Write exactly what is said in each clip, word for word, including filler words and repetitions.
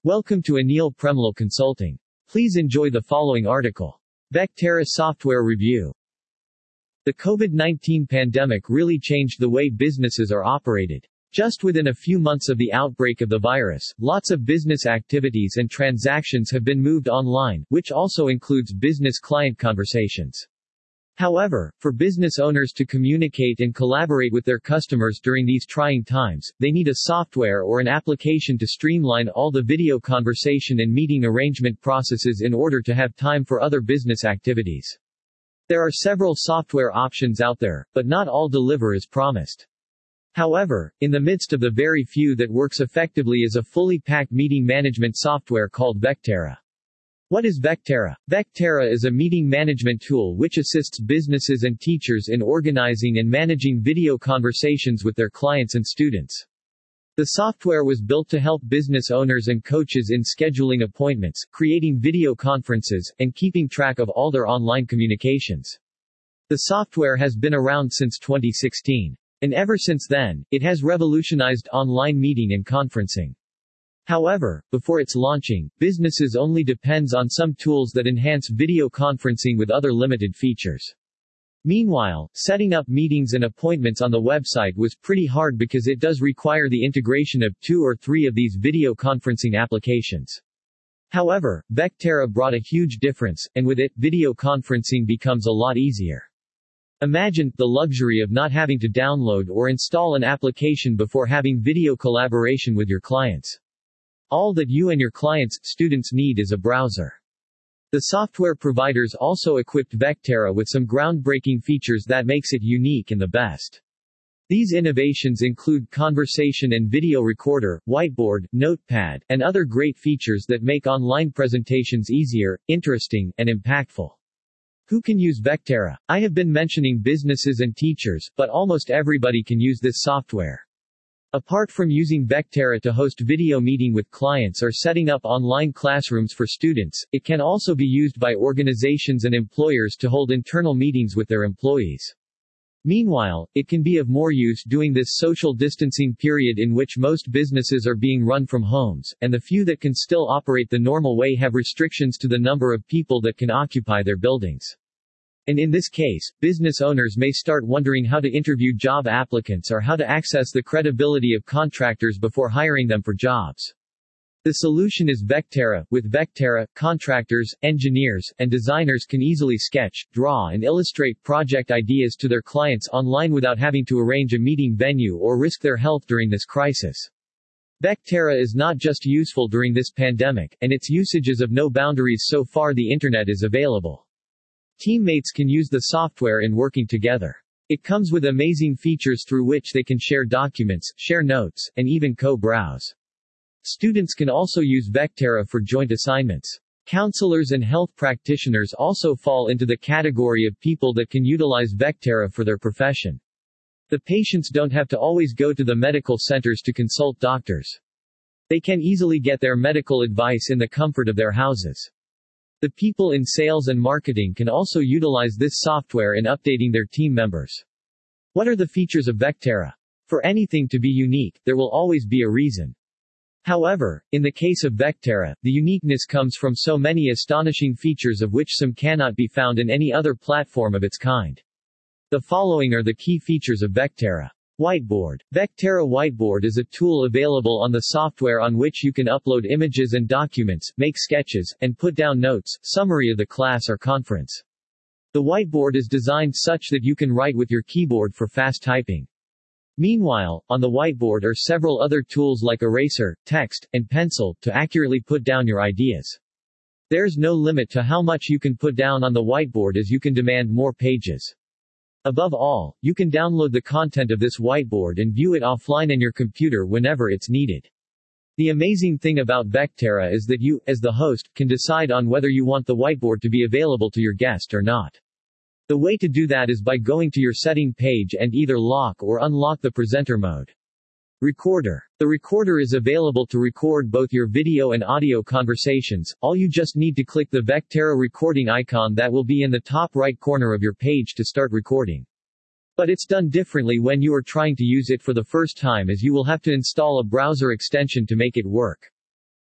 Welcome to Anil Premlal Consulting. Please enjoy the following article. Vectera Software Review. The COVID nineteen pandemic really changed the way businesses are operated. Just within a few months of the outbreak of the virus, lots of business activities and transactions have been moved online, which also includes business-client conversations. However, for business owners to communicate and collaborate with their customers during these trying times, they need a software or an application to streamline all the video conversation and meeting arrangement processes in order to have time for other business activities. There are several software options out there, but not all deliver as promised. However, in the midst of the very few that works effectively is a fully packed meeting management software called Vectera. What is Vectera? Vectera is a meeting management tool which assists businesses and teachers in organizing and managing video conversations with their clients and students. The software was built to help business owners and coaches in scheduling appointments, creating video conferences, and keeping track of all their online communications. The software has been around since twenty sixteen. And ever since then, it has revolutionized online meeting and conferencing. However, before its launching, businesses only depends on some tools that enhance video conferencing with other limited features. Meanwhile, setting up meetings and appointments on the website was pretty hard because it does require the integration of two or three of these video conferencing applications. However, Vectera brought a huge difference, and with it, video conferencing becomes a lot easier. Imagine the luxury of not having to download or install an application before having video collaboration with your clients. All that you and your clients' students need is a browser. The software providers also equipped Vectera with some groundbreaking features that makes it unique and the best. These innovations include conversation and video recorder, whiteboard, notepad, and other great features that make online presentations easier, interesting, and impactful. Who can use Vectera? I have been mentioning businesses and teachers, but almost everybody can use this software. Apart from using Vectera to host video meeting with clients or setting up online classrooms for students, it can also be used by organizations and employers to hold internal meetings with their employees. Meanwhile, it can be of more use during this social distancing period in which most businesses are being run from homes, and the few that can still operate the normal way have restrictions to the number of people that can occupy their buildings. And in this case, business owners may start wondering how to interview job applicants or how to access the credibility of contractors before hiring them for jobs. The solution is Vectera. With Vectera, contractors, engineers, and designers can easily sketch, draw and illustrate project ideas to their clients online without having to arrange a meeting venue or risk their health during this crisis. Vectera is not just useful during this pandemic, and its usage is of no boundaries so far the internet is available. Teammates can use the software in working together. It comes with amazing features through which they can share documents, share notes, and even co-browse. Students can also use Vectera for joint assignments. Counselors and health practitioners also fall into the category of people that can utilize Vectera for their profession. The patients don't have to always go to the medical centers to consult doctors. They can easily get their medical advice in the comfort of their houses. The people in sales and marketing can also utilize this software in updating their team members. What are the features of Vectera? For anything to be unique, there will always be a reason. However, in the case of Vectera, the uniqueness comes from so many astonishing features of which some cannot be found in any other platform of its kind. The following are the key features of Vectera. Whiteboard. Vectera Whiteboard is a tool available on the software on which you can upload images and documents, make sketches, and put down notes, summary of the class or conference. The whiteboard is designed such that you can write with your keyboard for fast typing. Meanwhile, on the whiteboard are several other tools like eraser, text, and pencil, to accurately put down your ideas. There's no limit to how much you can put down on the whiteboard as you can demand more pages. Above all, you can download the content of this whiteboard and view it offline on your computer whenever it's needed. The amazing thing about Vectera is that you, as the host, can decide on whether you want the whiteboard to be available to your guest or not. The way to do that is by going to your setting page and either lock or unlock the presenter mode. Recorder. The recorder is available to record both your video and audio conversations. All you just need to click the Vectera recording icon that will be in the top right corner of your page to start recording. But it's done differently when you are trying to use it for the first time, as you will have to install a browser extension to make it work.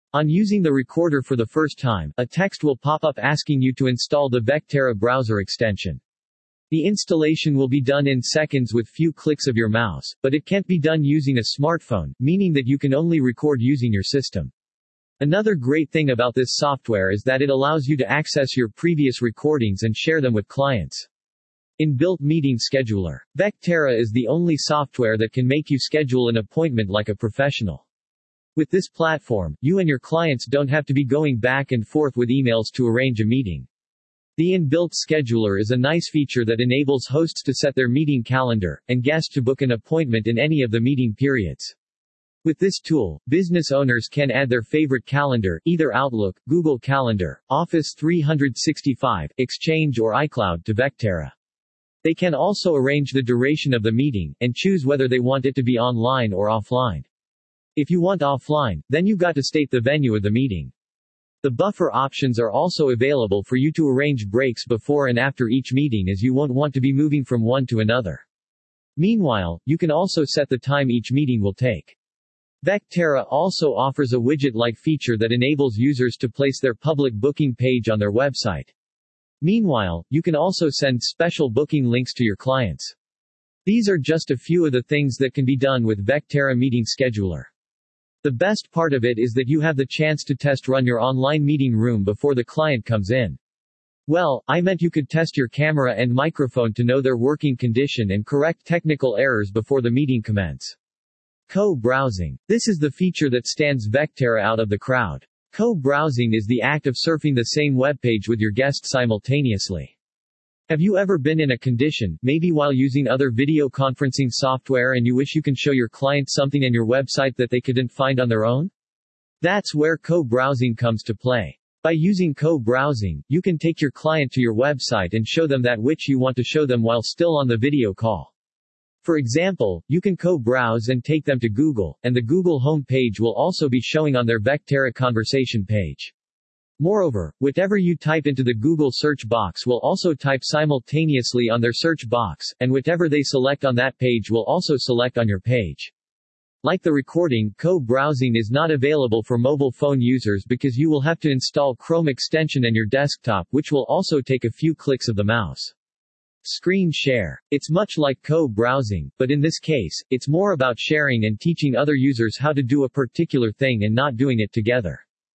On using the recorder for the first time, a text will pop up asking you to install the Vectera browser extension. The installation will be done in seconds with few clicks of your mouse, but it can't be done using a smartphone, meaning that you can only record using your system. Another great thing about this software is that it allows you to access your previous recordings and share them with clients. Inbuilt meeting scheduler. Vectera is the only software that can make you schedule an appointment like a professional. With this platform, you and your clients don't have to be going back and forth with emails to arrange a meeting. The inbuilt scheduler is a nice feature that enables hosts to set their meeting calendar, and guests to book an appointment in any of the meeting periods. With this tool, business owners can add their favorite calendar, either Outlook, Google Calendar, Office three sixty-five, Exchange or iCloud, to Vectera. They can also arrange the duration of the meeting, and choose whether they want it to be online or offline. If you want offline, then you've got to state the venue of the meeting. The buffer options are also available for you to arrange breaks before and after each meeting, as you won't want to be moving from one to another. Meanwhile, you can also set the time each meeting will take. Vectera also offers a widget-like feature that enables users to place their public booking page on their website. Meanwhile, you can also send special booking links to your clients. These are just a few of the things that can be done with Vectera Meeting Scheduler. The best part of it is that you have the chance to test run your online meeting room before the client comes in. Well, I meant you could test your camera and microphone to know their working condition and correct technical errors before the meeting commence. Co-browsing. This is the feature that stands Vectera out of the crowd. Co-browsing is the act of surfing the same webpage with your guests simultaneously. Have you ever been in a condition, maybe while using other video conferencing software, and you wish you can show your client something in your website that they couldn't find on their own? That's where co-browsing comes to play. By using co-browsing, you can take your client to your website and show them that which you want to show them while still on the video call. For example, you can co-browse and take them to Google, and the Google home page will also be showing on their Vectera conversation page. Moreover, whatever you type into the Google search box will also type simultaneously on their search box, and whatever they select on that page will also select on your page. Like the recording, co-browsing is not available for mobile phone users because you will have to install Chrome extension on your desktop, which will also take a few clicks of the mouse. Screen share. It's much like co-browsing, but in this case, it's more about sharing and teaching other users how to do a particular thing and not doing it together.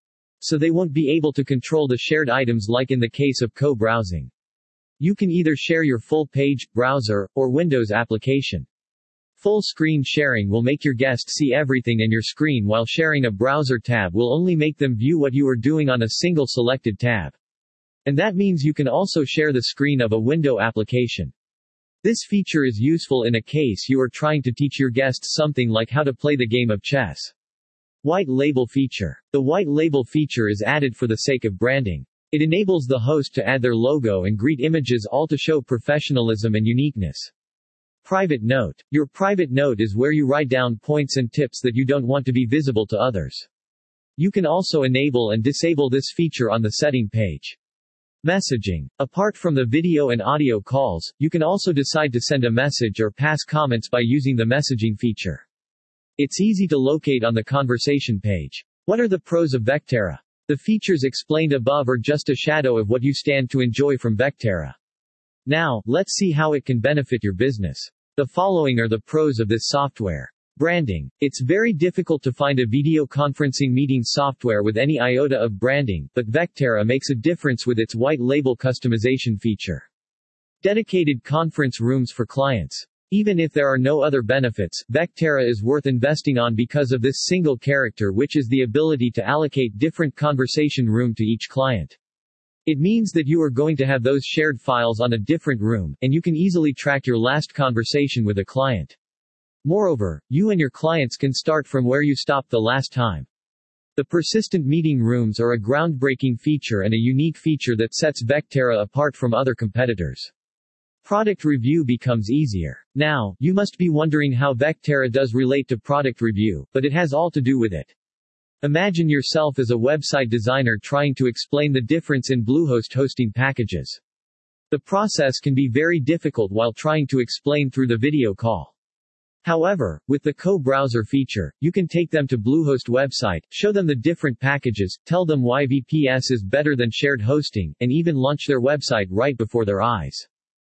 So they won't be able to control the shared items like in the case of co-browsing. You can either share your full page, browser, or Windows application. Full screen sharing will make your guest see everything in your screen, while sharing a browser tab will only make them view what you are doing on a single selected tab. And that means you can also share the screen of a window application. This feature is useful in a case you are trying to teach your guests something like how to play the game of chess. White label feature. The white label feature is added for the sake of branding. It enables the host to add their logo and greet images, all to show professionalism and uniqueness. Private note. Your private note is where you write down points and tips that you don't want to be visible to others. You can also enable and disable this feature on the setting page. Messaging. Apart from the video and audio calls, you can also decide to send a message or pass comments by using the messaging feature. It's easy to locate on the conversation page. What are the pros of Vectera? The features explained above are just a shadow of what you stand to enjoy from Vectera. Now, let's see how it can benefit your business. The following are the pros of this software. Branding. It's very difficult to find a video conferencing meeting software with any iota of branding, but Vectera makes a difference with its white label customization feature. Dedicated conference rooms for clients. Even if there are no other benefits, Vectera is worth investing on because of this single character, which is the ability to allocate different conversation room to each client. It means that you are going to have those shared files on a different room, and you can easily track your last conversation with a client. Moreover, you and your clients can start from where you stopped the last time. The persistent meeting rooms are a groundbreaking feature and a unique feature that sets Vectera apart from other competitors. Product review becomes easier. Now, you must be wondering how Vectera does relate to product review, but it has all to do with it. Imagine yourself as a website designer trying to explain the difference in Bluehost hosting packages. The process can be very difficult while trying to explain through the video call. However, with the co-browser feature, you can take them to Bluehost website, show them the different packages, tell them why V P S is better than shared hosting, and even launch their website right before their eyes.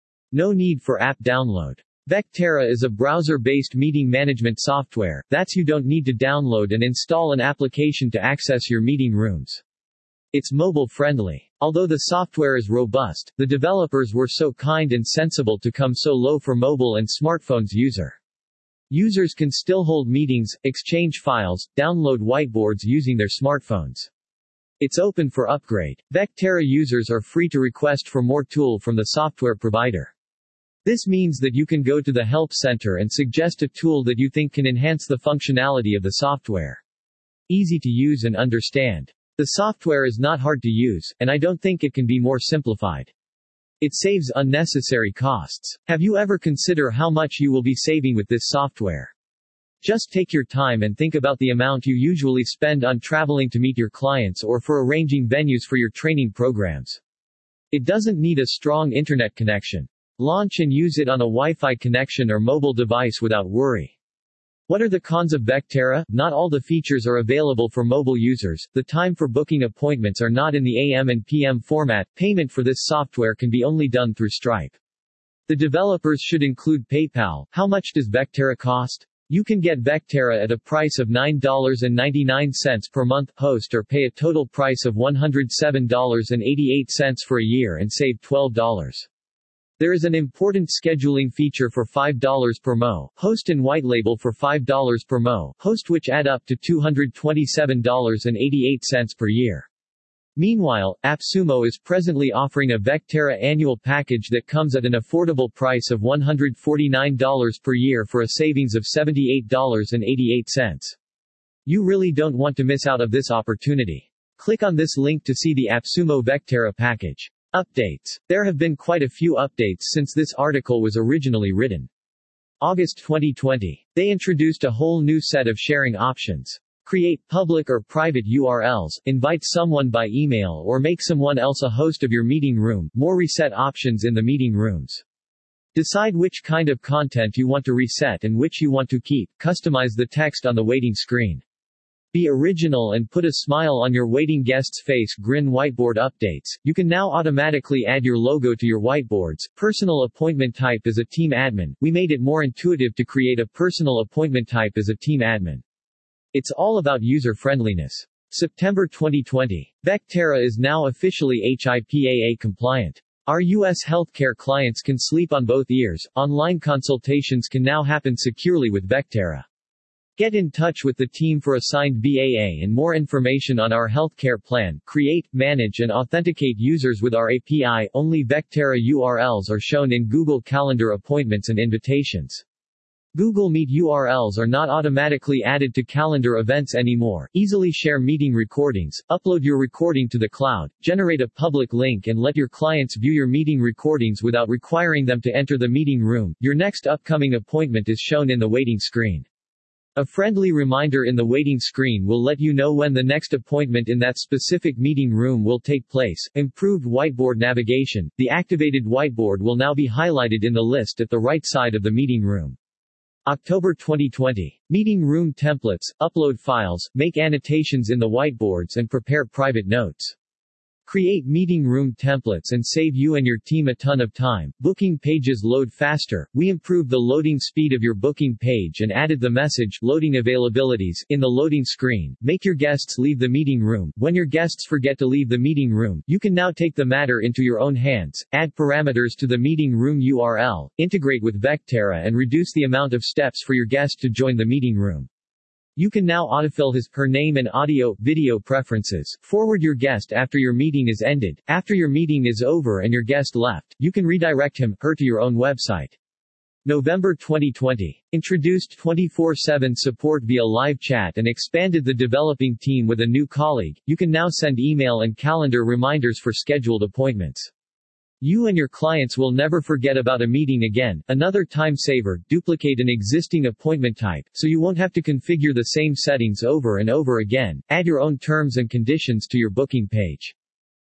No need for app download. Vectera is a browser-based meeting management software, that's you don't need to download and install an application to access your meeting rooms. It's mobile-friendly. Although the software is robust, the developers were so kind and sensible to come so low for mobile and smartphones user. Users can still hold meetings, exchange files, download whiteboards using their smartphones. It's open for upgrade. Vectera users are free to request for more tool from the software provider. This means that you can go to the help center and suggest a tool that you think can enhance the functionality of the software. Easy to use and understand. The software is not hard to use, and I don't think it can be more simplified. It saves unnecessary costs. Have you ever considered how much you will be saving with this software? Just take your time and think about the amount you usually spend on traveling to meet your clients or for arranging venues for your training programs. It doesn't need a strong internet connection. Launch and use it on a Wi-Fi connection or mobile device without worry. What are the cons of Vectera? Not all the features are available for mobile users, the time for booking appointments are not in the A M and P M format, payment for this software can be only done through Stripe. The developers should include PayPal. How much does Vectera cost? You can get Vectera at a price of nine dollars and ninety-nine cents per month, host or pay a total price of one hundred seven dollars and eighty-eight cents for a year and save twelve dollars. There is an important scheduling feature for five dollars per mo, host and white label for five dollars per mo, host which add up to two hundred twenty-seven dollars and eighty-eight cents per year. Meanwhile, AppSumo is presently offering a Vectera annual package that comes at an affordable price of one hundred forty-nine dollars per year for a savings of seventy-eight dollars and eighty-eight cents. You really don't want to miss out of this opportunity. Click on this link to see the AppSumo Vectera package. Updates. There have been quite a few updates since this article was originally written. August twenty twenty. They introduced a whole new set of sharing options. Create public or private U R Ls, invite someone by email or make someone else a host of your meeting room, more reset options in the meeting rooms. Decide which kind of content you want to reset and which you want to keep, customize the text on the waiting screen. Be original and put a smile on your waiting guest's face. Grin whiteboard updates. You can now automatically add your logo to your whiteboards. Personal appointment type as a team admin. We made it more intuitive to create a personal appointment type as a team admin. It's all about user friendliness. September twenty twenty. Vectera is now officially H I P A A compliant. Our U S healthcare clients can sleep on both ears. Online consultations can now happen securely with Vectera. Get in touch with the team for assigned B A A and more information on our healthcare plan. Create, manage and authenticate users with our A P I. Only Vectera U R Ls are shown in Google Calendar appointments and invitations. Google Meet U R Ls are not automatically added to calendar events anymore. Easily share meeting recordings, upload your recording to the cloud, generate a public link and let your clients view your meeting recordings without requiring them to enter the meeting room. Your next upcoming appointment is shown in the waiting screen. A friendly reminder in the waiting screen will let you know when the next appointment in that specific meeting room will take place. Improved whiteboard navigation. The activated whiteboard will now be highlighted in the list at the right side of the meeting room. October twenty twenty. Meeting room templates. Upload files, make annotations in the whiteboards and prepare private notes. Create meeting room templates and save you and your team a ton of time. Booking pages load faster. We improved the loading speed of your booking page and added the message loading availabilities in the loading screen. Make your guests leave the meeting room. When your guests forget to leave the meeting room, you can now take the matter into your own hands. Add parameters to the meeting room U R L. Integrate with Vectera and reduce the amount of steps for your guest to join the meeting room. You can now autofill his, her name and audio, video preferences. Forward your guest after your meeting is ended. After your meeting is over and your guest left, you can redirect him, her to your own website. November twenty twenty. Introduced twenty-four seven support via live chat and expanded the developing team with a new colleague. You can now send email and calendar reminders for scheduled appointments. You and your clients will never forget about a meeting again. Another time saver, duplicate an existing appointment type, so you won't have to configure the same settings over and over again. Add your own terms and conditions to your booking page.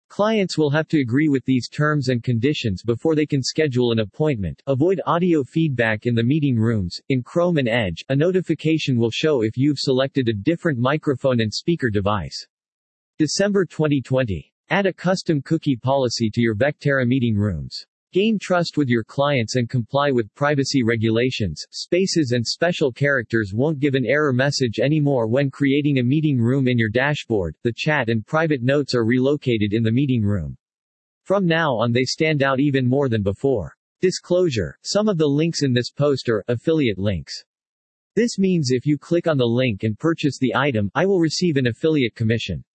Clients will have to agree with these terms and conditions before they can schedule an appointment. Avoid audio feedback in the meeting rooms. In Chrome and Edge, a notification will show if you've selected a different microphone and speaker device. December twenty twenty. Add a custom cookie policy to your Vectera meeting rooms. Gain trust with your clients and comply with privacy regulations. Spaces and special characters won't give an error message anymore when creating a meeting room in your dashboard. The chat and private notes are relocated in the meeting room. From now on, they stand out even more than before. Disclosure: some of the links in this post are affiliate links. This means if you click on the link and purchase the item, I will receive an affiliate commission.